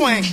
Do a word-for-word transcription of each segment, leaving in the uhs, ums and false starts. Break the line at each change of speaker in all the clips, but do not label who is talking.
swing.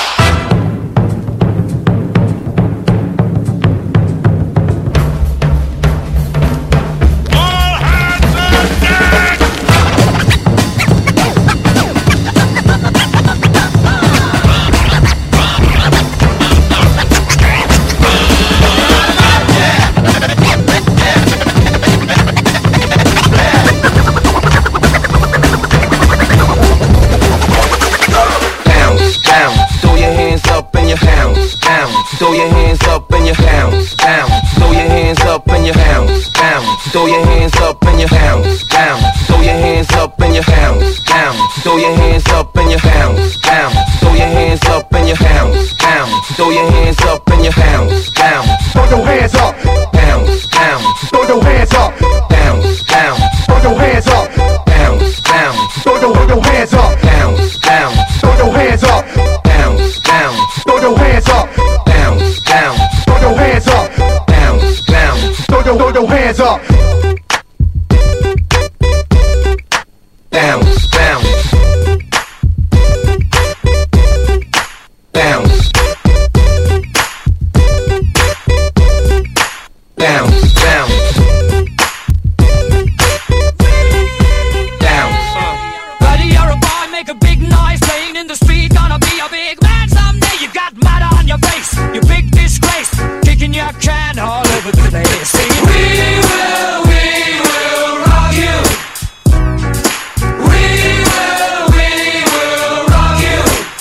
Throw your hands up and your hounds down. Throw your hands up and your hounds down. Throw your hands up and your hounds down. Throw your hands up and your hounds down. Throw your hands up and your hounds down. Throw your hands up and your hounds down. Throw your hands up and your hounds down.
Throw your hands up.
Down, down.
Throw your hands up.
Down, down.
Throw your hands up.
Down, down.
Throw your, throw your hands up.
Down, down.
Throw your hands up.
Down, down.
Throw your hands up.
Down, down.
Throw your hands up.
Down, down.
Throw your, throw your hands up.
Bounce, bounce. Bounce. Bounce, bounce. Bounce.
Buddy, you're a boy, make a big noise, playing in the street, gonna be a big man someday. You got mud on your face, you big disgrace, kicking your can all over the place. Sing, we will, we will rock you. We will, we will rock you.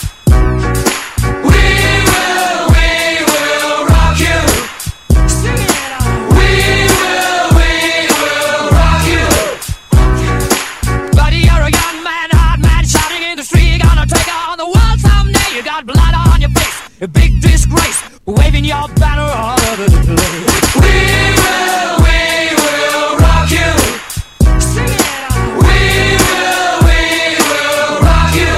We will, we will rock you. Sing it on. We will, we will rock you. Buddy, you're a young man, hard man, shouting in the street, gonna take on the world someday. You got blood on your face, a big disgrace, waving your banner all over the place. We will, we will rock you. Sing it on. We will, we will rock you.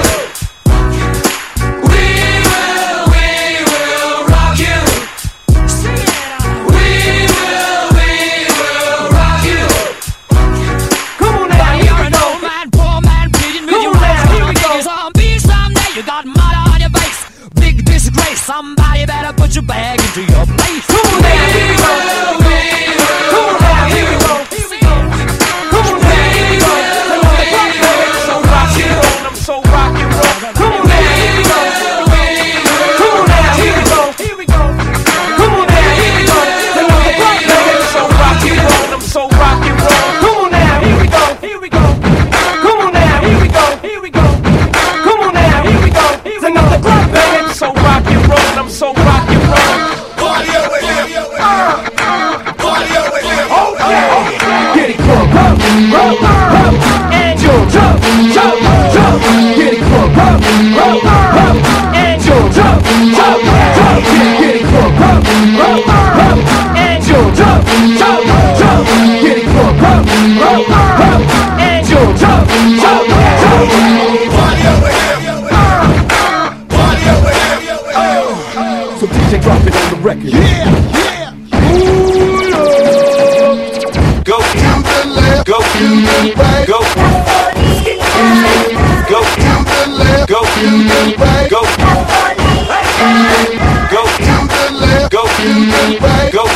We will, we will rock you. Sing it on. We will, we will rock you. Come on now, here you're an old man, poor man, pleading with your eyes. Here we go. Zombie someday, you got mud on your face, big disgrace. Somebody better put your bag into your place. Come on now, here we go. Come on now, here we go. Come on now, here we go. So rock and roll, I'm so rock and roll. Come on now, here we go. Come on now, here we go. Here we go. Come on now, here we go. Another rock, baby. So rock and roll, I'm so rock and roll. Come on now, here we go. Here we go. Come on now, here we go. Here we go. Come on now, here we go. It's another rock, baby. So rock and roll, I'm so rock and roll. Party over here. Party over here. Okay. Get it crunk up, roll, roll, and you jump, jump, jump. Get it crunk up, roll, roll, and you jump, jump, jump. Get it crunk up, roll, roll, and you jump, jump, jump. Get it crunk up, roll, roll, and you jump, jump, jump. Party over here. Party over here. So D J drop it on the record. Yeah, yeah. Ooh, Lord.
Go to the left, go to the right, go. Go to the left, go to the right, go. Go to the left, go to the right, go.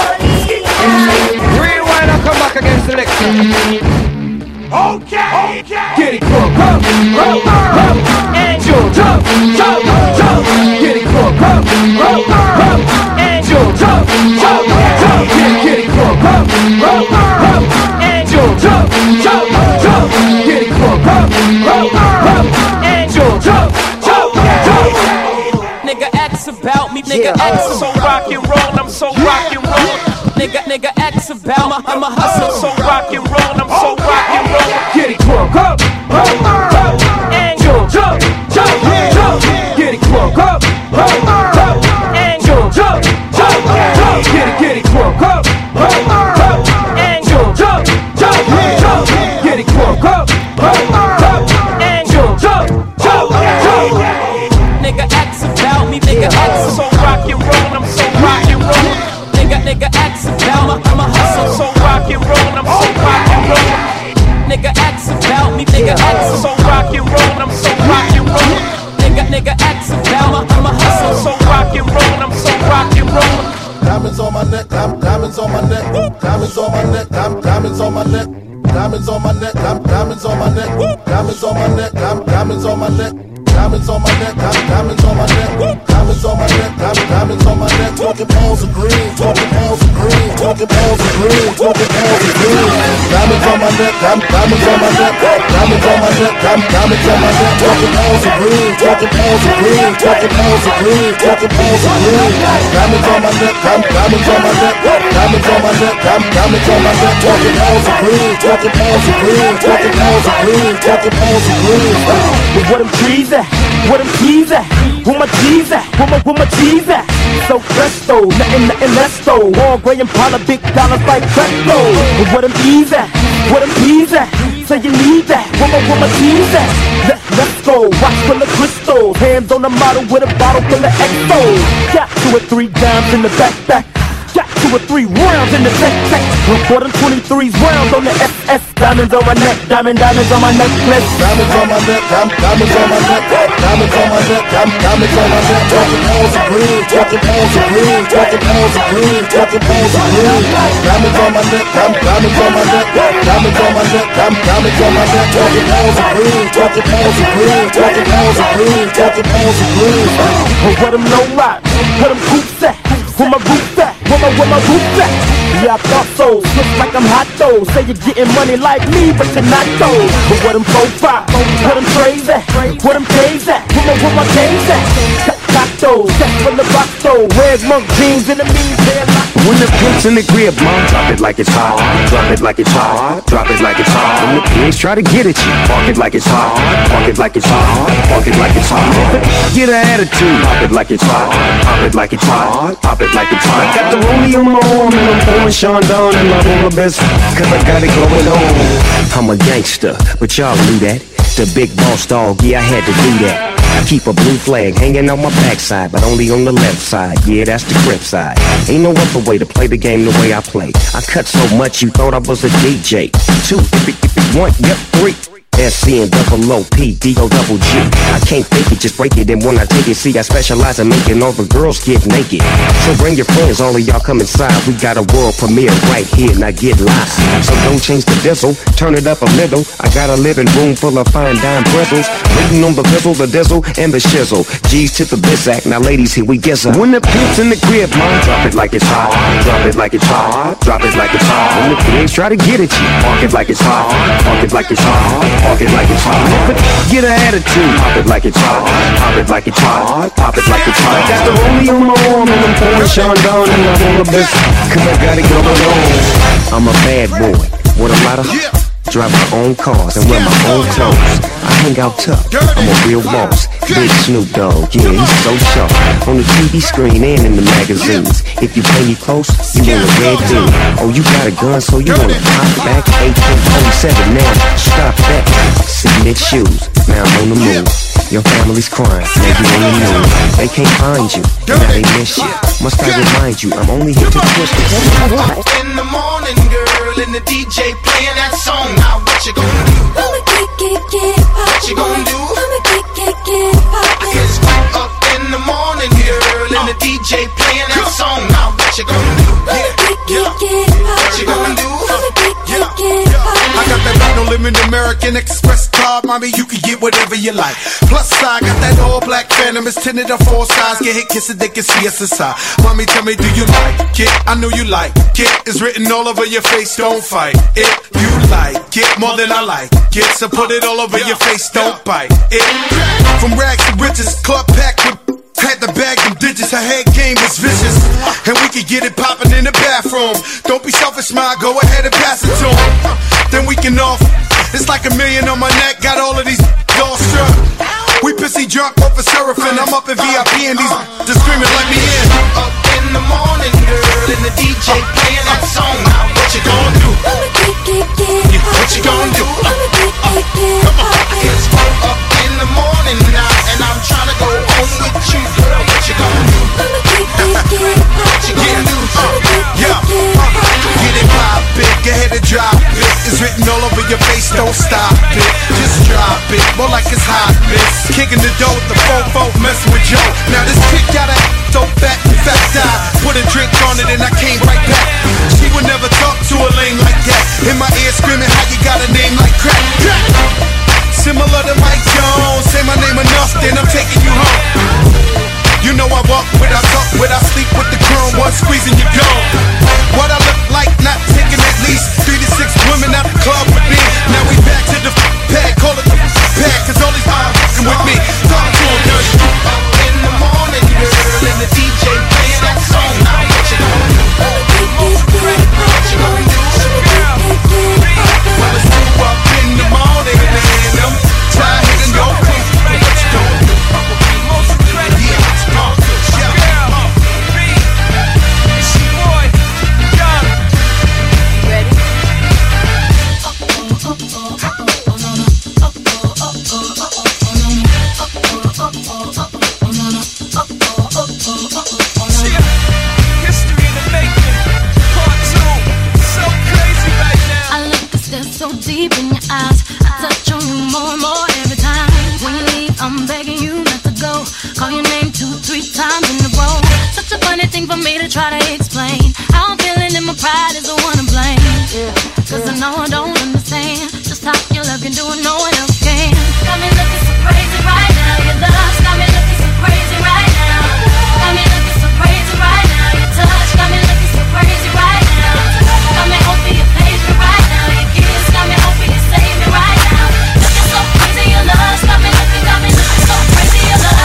Rewind and come back against the next one.
Okay, okay. Get it crunk up, roll, roll, and you jump, jump, jump. Get it crunk up, roll, roll, and you jump, jump, jump. Get, get it crunk up, roll, roll, and you jump, jump, jump. Get it crunk up, roll, roll, and you jump, jump, jump.
Nigga X about me, nigga
Yeah.
X
I'm so rock and roll, I'm so rock and roll.
nigga, nigga X about me, I'm a hustle.
I'm so rock and roll, I'm so rock and roll.
Get it crunk up, roll, roll, and you jump, jump, jump. Get it crunk up, roll, roll, and you jump, jump, jump. Get it, get it crunk up, roll, roll, and you jump, jump, jump. Get it crunk up, roll, roll, and you jump, jump, jump.
Nigga X about me, nigga
I'm
X.
so rock and roll, I'm so rock and roll.
Nigga, nigga X about me, I'm a
I'm
hustle.
so rock and roll, I'm so rock and roll.
Nigga X about me, nigga X.
I'm so
diamonds on my neck, diamonds on my neck. Diamonds on my neck, diamonds on my neck, diamonds on my neck, diamonds on my neck. Talking pounds of green, talking pounds of green, talking pounds of green, talking pounds of green. Diamonds on my neck, diamonds on my neck, diamonds on my neck, diamonds on my neck. Talking pounds of green, talking pounds of green, talking pounds of green, talking pounds of green. Diamonds on my neck, diamonds on my neck, diamonds on my neck, diamonds on my neck. Talking pounds of green, talking pounds of green, talking pounds of green, talking pounds of green.
But what them trees at? Where them keys at? Where my G's at? Where my, where my cheese at? So presto, nothing, nothing less though. All gray and Impala, big dollars like presto. But where them E's at? Where them P's at? Say you need that. Where my, where my cheese at? Let, let's go. Watch full of crystals. Hands on the model with a bottle full of X Os. Got two or three dimes in the backpack. Got two or three rounds in the tech tech. Report them twenty-threes rounds on the S S. Diamonds on my neck, diamond, diamonds on my necklace.
Diamonds on my neck, diamonds on my neck, diamonds on my neck, diamonds on my neck. Talking pounds of green, talking pounds of green, talking pounds of green, talking pounds of green. Diamonds on my neck, diamonds on my neck, diamonds on my neck, diamonds on my neck. Talking pounds of green, talking pounds of green, talking pounds of green, talking pounds of green.
But where them no rock, where them coops at? Where my roof at? Where my, where my roof at? Yeah, I thought so. Look like I'm hot though. Say you're getting money like me, but you're not though. But where them profiles? Where them trays at? Where them K's at? Where my, where my K's at? Got those, that's from the box though. Red monk jeans in the mean pair.
When the pimp's in the crib, mom, drop it like it's hot. Drop it like it's hot. Drop it like it's hot. When the pigs try to get at you, park it like it's hot. Park it like it's hot. Park it like it's hot. Get an attitude. Pop it like it's hot. Pop it like it's hot. Pop it like it's hot. Got the rollie on my arm and I'm pouring Sean down in my roller best. Cause I got it going on. I'm a gangster, but y'all knew that. The big boss dog, yeah, I had to do that. I keep a blue flag hanging on my backside, but only on the left side. Yeah, that's the grip side. Ain't no other way to play the game the way I play. I cut so much you thought I was a D J. Two, if it, if it one, yep, three. S C and double O P, D O double G. I can't fake it, just break it. And when I take it, see, I specialize in making all the girls get naked. So bring your friends, all of y'all come inside. We got a world premiere right here, now get live. So don't change the diesel, turn it up a little. I got a living room full of fine dime bristles. Waiting on the bizzle, the dizzle, and the shizzle. G's to the bizac, now ladies, here we gizzle. When the pimp's in the crib, mom, drop it like it's hot. Drop it like it's hot. Drop it like it's hot. When the pigs try to get at you, park it like it's hot. Park it like it's hot. Park it like it's hot. Get an attitude. Pop it like it's hot. Pop it like it's hot. Pop it like it's hot. Got the rollie on my arm and I'm pouring Sean down and I'm on the best. Cause I got it going on. I'm a bad boy with a lot of drive my own cars and wear my own clothes. I hang out tough, I'm a real boss. Big Snoop Dogg, yeah, he's so sharp. On the T V screen and in the magazines. If you pay me close, you want a red beam. Oh, you got a gun, so you wanna pop back? A K forty-seven, now stop that. Signet shoes, now I'm on the move. Your family's crying, now you on the news. They can't find you, now they miss you. Must I remind you, I'm only here to push the
in the morning, girl, and the D J playing that song. Now what you gonna do?
I'ma get, get, get poppin'.
What you gonna do?
I'ma get, get, get poppin'.
It's up in the morning, girl, and the D J playing that song. Now what you gonna do?
I'ma get, get, get poppin'.
What you gonna do?
I'ma get, get, get poppin'.
I got that no limit American Express card, mommy, you can get whatever you like. Plus I got that all black Phantom, it's tinted on four sides. Get hit, kiss it, they can see us inside. Mommy, tell me, do you like it? I know you like it. It's written all over your face, don't fight it. You like it more than I like it, so put it all over your face, don't bite it. From rags to riches, club packed with. Had to bag them digits, her head game was vicious. And we could get it poppin' in the bathroom. Don't be selfish, smile, go ahead and pass it to him. Then we can off. It's like a million on my neck, got all of these all struck. We pissy drunk off of surfing. I'm up in V I P and these just screaming, let me in. Up in the morning, girl, and the D J playing that song. Now what you gonna do?
I'ma get, get, get poppin'.
What you gonna do?
I'ma get, get, get
Come on,
poppin'.
it's up in the morning now, and I'm trying to go home with you, girl. What you gonna do?
I'ma get, get, get
What you
poppin'.
gonna do?
I'ma get,
Yeah,
get, get poppin'.
get it pop it, go ahead and drop it. It's written all over your face, don't stop it. Just drop it, more like it's hot, miss. Kicking the dough with the fofo, messing with Joe. Now this chick got a so fat, in fact I put a drink on it and I came right back. She would never talk to a lame like that. In my ear screaming how you got a name like crack.
Similar to Mike Jones, say my name enough, then I'm taking you home. You know I walk with I talk with I sleep with the chrome, one squeezing your gum. What I look like, not taking at least three to six women out the club with me. Now we back to the pad, call it the pad, cause all these eyes fucking with me. Talk to them, dirty. In the morning, girl, and the D J playing that song. Now what you gonna do? What you gonna do, girl? Well, it's two up in the morning, and I'm tired hitting your quick. What you gonna do?
So deep in your eyes, I touch on you more and more every time. When you leave, I'm begging you not to go. Call your name two, three times in a row. Such a funny thing for me to try to explain. How I'm feeling and my pride is the one to blame. Yeah, cause I know I don't understand just how your love can do it, no one else can. Got me looking so crazy right now. Your love got me looking so crazy right now. Got me looking so crazy right now. Your touch got me looking so crazy right now. Got me hoping you page me right now. Your kiss got me hoping you save me right now. Looking so crazy, your love got me looking, got me looking so crazy, your love.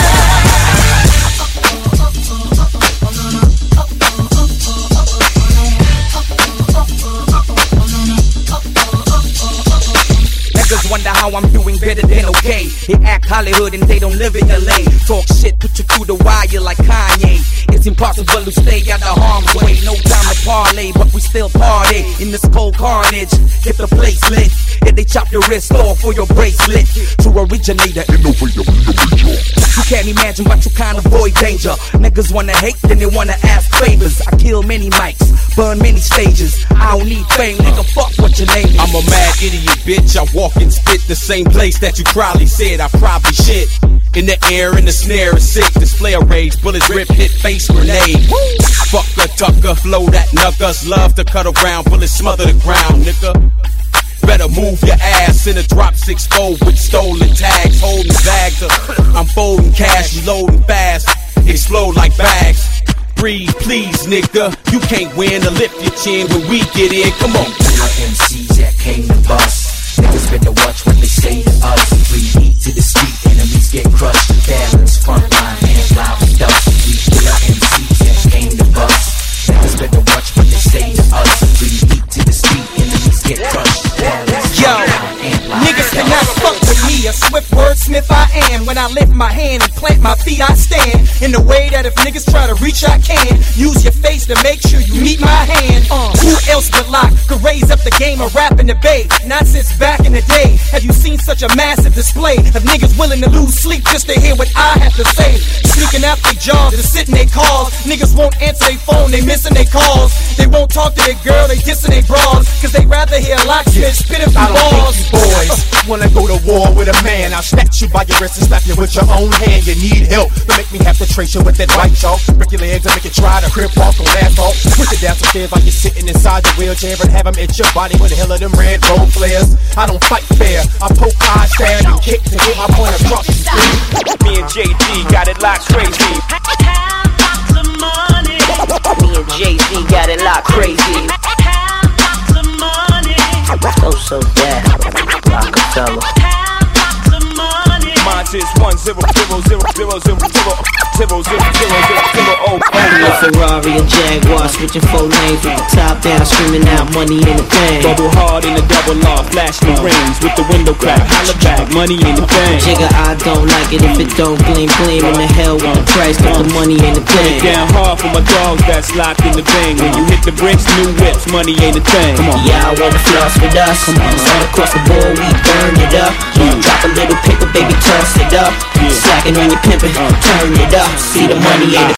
Niggas wonder how I'm doing better than okay. They act Hollywood and they don't live in L A. Talk shit, put you through the wire like Kanye. It's impossible to stay out of harm's way. No time to parlay, but we still party in this cold carnage. Get the place lit. Yeah, they chop your wrist off for your bracelet. True originator, innovator, innovator. You can't imagine what you can't avoid danger. Niggas wanna hate, then they wanna ask favors. I kill many mics, burn many stages. I don't need fame, nigga, fuck what your name is.
I'm a mad idiot, bitch. I walk and spit the same place that you probably said I probably shit. In the air, in the snare is sick. Display a rage, bullets rip, hit face grenade. Fuck a tucker, flow that knuckers. Love to cut around, bullets smother the ground, nigga. Better move your ass in a drop six fold with stolen tags, holding bags up. I'm folding cash, reloading fast, explode like bags. Breathe, please, nigga. You can't win or lift your chin when we get in. Come on.
Real M Cs that came to bust. Niggas better watch what they say to us. Free heat to the street, enemies get crushed. Balance, front line, hands loud with dust. We real M Cs that came to bust. Niggas better watch what they say to us. Free heat to the street, enemies get crushed.
Yo, niggas cannot fuck with me. A swift wordsmith I am. When I lift my hand and plant my feet, I stand in the way that if niggas try to reach, I can. Use your face to make sure you meet my hand. Uh, who else but Lock could raise up the game of rap in the bay? Not since back in the day. Have you seen such a massive display of niggas willing to lose sleep just to hear what I have to say? Sneaking out their jobs and sitting their calls. Niggas won't answer their phone, they missing their calls. They won't talk to their girl, they dissing their bras. Cause they rather hear locksmith spit a few
I don't
balls.
think you boys wanna go to war with a man. I'll snatch you by your wrist and slap you with your own hand. You need help, don't make me have to trace you with that white chalk. Break your legs and make you try to crip walk on asphalt. Push it down some stairs while you're sitting inside your wheelchair and have them itch your body with the hell of them red road flares. I don't fight fair, I poke, I stab and kick to get my point across the street.
Me and J D got it locked crazy.
Me and Jay-Z got it locked crazy. So so bad, Rockefeller.
Mine is one zero zero zero zero zero zero zero zero zero zero oh.
A Ferrari and Jaguar, switching four lanes with the top down, screaming out money in the thing.
Bubble hard in the double R, flashing the rings with the window crack. Holla back, money in the thing.
Jigga, I don't like it if it don't gleam, gleam. In the hell with the price, put the money in the thing.
Put it down hard for my dogs that's locked in the bang. When you hit the bricks, new whips, money ain't a thing. Come on.
Yeah, I wanna floss with us. Come on. All across the board, we burn it up. Yeah. Drop a little paper, baby, toss it up. Yeah. Slacking on your pimpin', turn it up. See the money ain't a